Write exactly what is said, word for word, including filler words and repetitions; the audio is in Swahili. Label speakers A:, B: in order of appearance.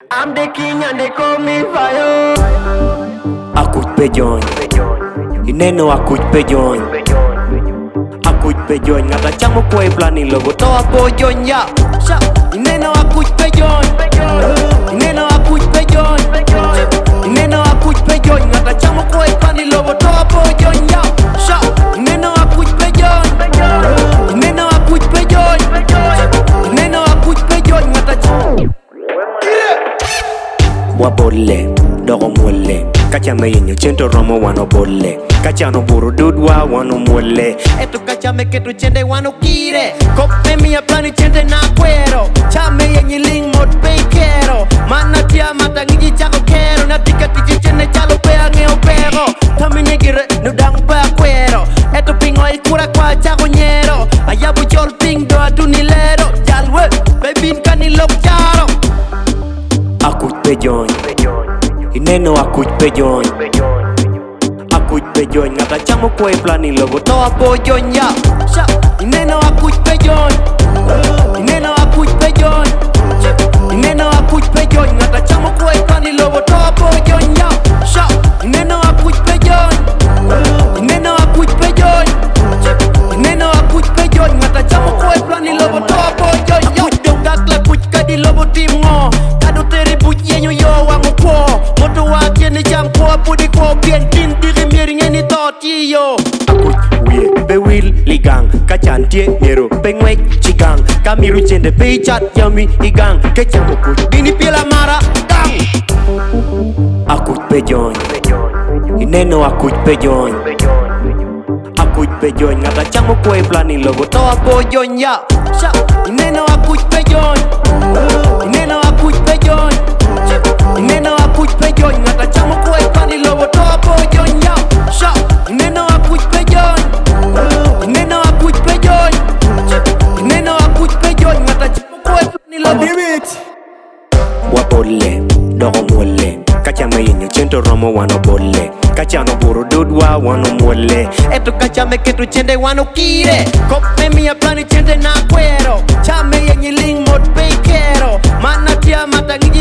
A: I'm the king and they call me fire.
B: Akuj pejon ineno akuj pejon akuj pejon ngata chamo kwe plani logo to apojon ya sha ineno akuj pejon ineno akuj pejon ineno akuj pejon ngata chamo kwe plani logo to apojon ya sha ineno akuj pejon ineno akuj pejon ineno akuj pejon ngata chamo wabole dogo mwele kacha meyenyo chento romo wano bole kacha no buru dudwa wano mwele eto kacha me ketu chende wano kire kope miya plani chende na kwero cha meyenyi ling mod pay kero mana tia mata ngiji chako kero na tika tiji chende chalo pea ngeo pero tami negire nudang pa kwero eto pingo ikura kwa chako nyero ayabu jol ping do adunilero jalwe bebin kanilok charo akuj pejon ineno akuj pejon akuj pejon ngata chamo kwe plani logo to apojon ya sha ineno akuj pejon ineno akuj pejon ineno akuj pejon ngata chamo kwe plani logo to apojon ya sha ineno akuj pejon ineno akuj pejon ineno akuj pejon ngata chamo kwe plani logo to apojon ya dong dakla kuj kadi logo timngo kado teri bujenyo yo wango po moto wake ni jam kwa pudi kwa bien tin diri mieri ngeni toti yo akuj uye be will ligang kachantie nero be ngwek chigang kamiru chende be chat yami igang kechamo kuj bini pila mara gang akuj pejon ineno akuj pejon akuj pejon ngata chamo kwe plani logo to apojon ya sha ineno akuj pejon ineno akuj pejon ineno akuj pejon ngata chamo kwe plani logo to apojon ya sha ineno akuj pejon ineno akuj pejon ineno akuj pejon ngata chamo kwe plani logo wabole dogo mwele kacha meyenyo chento romo wano bole kacha no buru dudwa wano mwele eto kacha me ketu chende wano kire kope miya plani chende na kwero cha meyenyi ling mod pay kero mana tia mata ngiji